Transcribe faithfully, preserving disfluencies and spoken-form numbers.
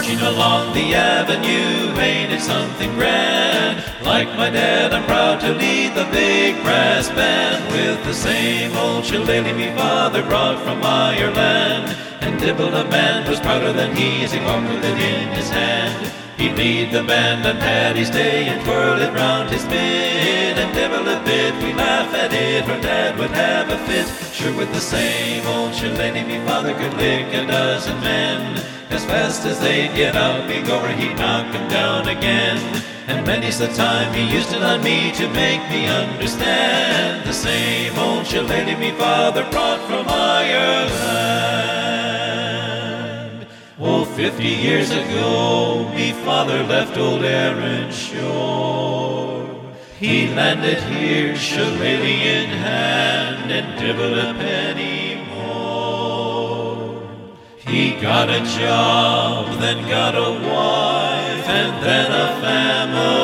marching along the avenue, ain't it something grand? Like my dad, I'm proud to lead the big brass band, with the same old shillelagh me father brought from Ireland. And Dibble the man was prouder than he as he walked with it in his hand. He'd lead the band on Paddy's Day and twirl it round his mid, and dibble a bit, we laugh at it, or Dad would have a fit. Sure, with the same old shillelagh me father could lick a dozen men. As fast as they'd get out before he'd knock 'em down again. And many's the time he used it on me to make me understand the same old shillelagh me father brought from Ireland. Oh, fifty years ago, me father left old Erin's shore. He landed here, shillelagh in hand, and dibbled a penny more. He got a job, then got a wife, and then a family.